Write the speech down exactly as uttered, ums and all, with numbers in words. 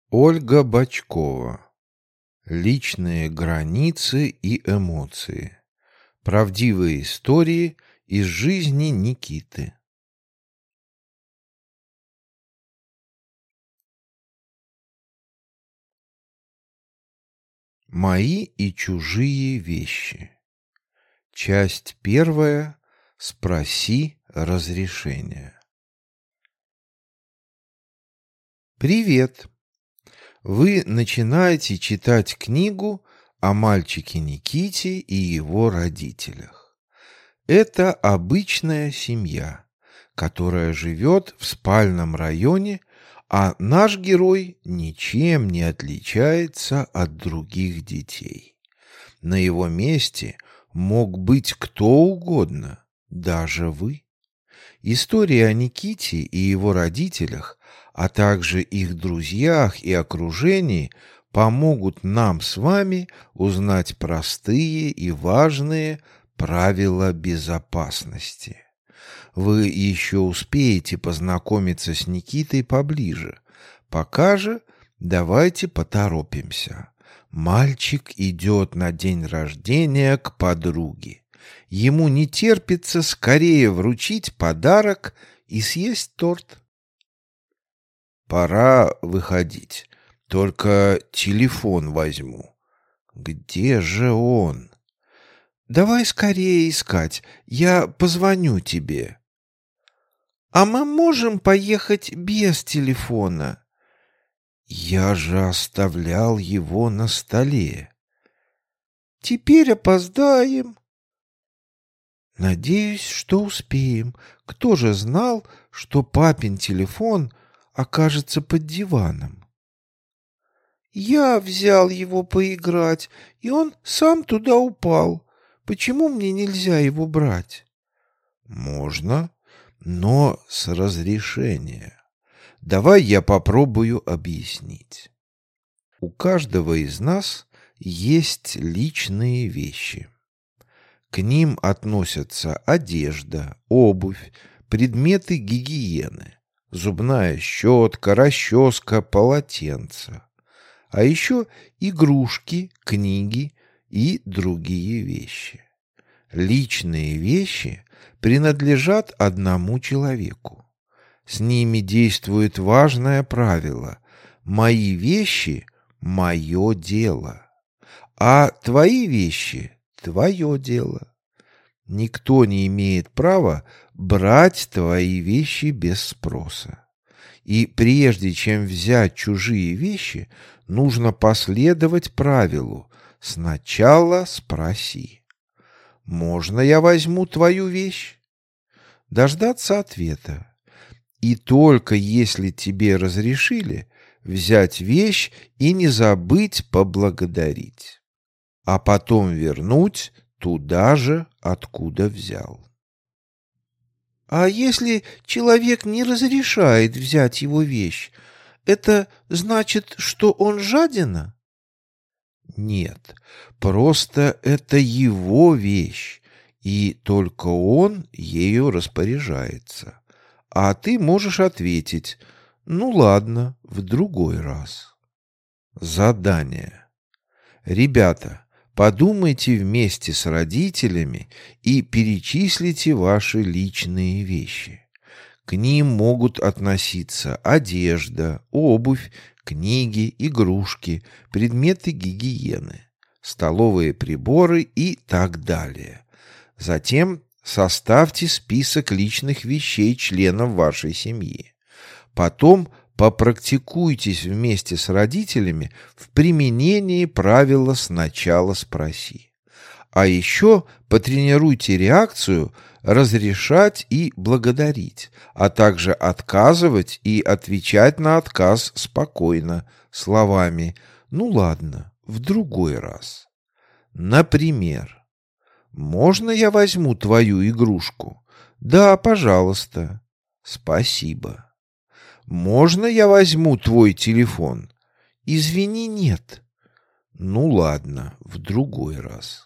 Ольга Бочкова. Личные границы и эмоции. Правдивые истории из жизни Никиты. Мои и чужие вещи. Часть первая. Спроси разрешения. Привет. Вы начинаете читать книгу о мальчике Никите и его родителях. Это обычная семья, которая живет в спальном районе, а наш герой ничем не отличается от других детей. На его месте мог быть кто угодно, даже вы. История о Никите и его родителях, а также их друзьях и окружении помогут нам с вами узнать простые и важные правила безопасности. Вы еще успеете познакомиться с Никитой поближе. Пока же давайте поторопимся. Мальчик идет на день рождения к подруге. Ему не терпится скорее вручить подарок и съесть торт. Пора выходить. Только телефон возьму. Где же он? Давай скорее искать. Я позвоню тебе. А мы можем поехать без телефона? Я же оставлял его на столе. Теперь опоздаем. Надеюсь, что успеем. Кто же знал, что папин телефон окажется под диваном? Я взял его поиграть, и он сам туда упал. Почему мне нельзя его брать? Можно, но с разрешения. Давай я попробую объяснить. У каждого из нас есть личные вещи. К ним относятся одежда, обувь, предметы гигиены, зубная щетка, расческа, полотенце, а еще игрушки, книги и другие вещи. Личные вещи принадлежат одному человеку. С ними действует важное правило: мои вещи — мое дело, а твои вещи — твое дело. Никто не имеет права брать твои вещи без спроса. И прежде чем взять чужие вещи, нужно последовать правилу: сначала спроси. Можно я возьму твою вещь? Дождаться ответа. И только если тебе разрешили, взять вещь и не забыть поблагодарить, а потом вернуть туда же, откуда взял. А если человек не разрешает взять его вещь, это значит, что он жадина? Нет, просто это его вещь, и только он ею распоряжается. А ты можешь ответить: ну ладно, в другой раз. Задание. Ребята, подумайте вместе с родителями и перечислите ваши личные вещи. К ним могут относиться одежда, обувь, книги, игрушки, предметы гигиены, столовые приборы и так далее. Затем составьте список личных вещей членов вашей семьи. Потом попрактикуйтесь вместе с родителями в применении правила «сначала спроси». А еще потренируйте реакцию разрешать и благодарить, а также отказывать и отвечать на отказ спокойно, словами «ну ладно, в другой раз». Например: «Можно я возьму твою игрушку?» «Да, пожалуйста». «Спасибо». «Можно я возьму твой телефон?» «Извини, нет». «Ну ладно, в другой раз».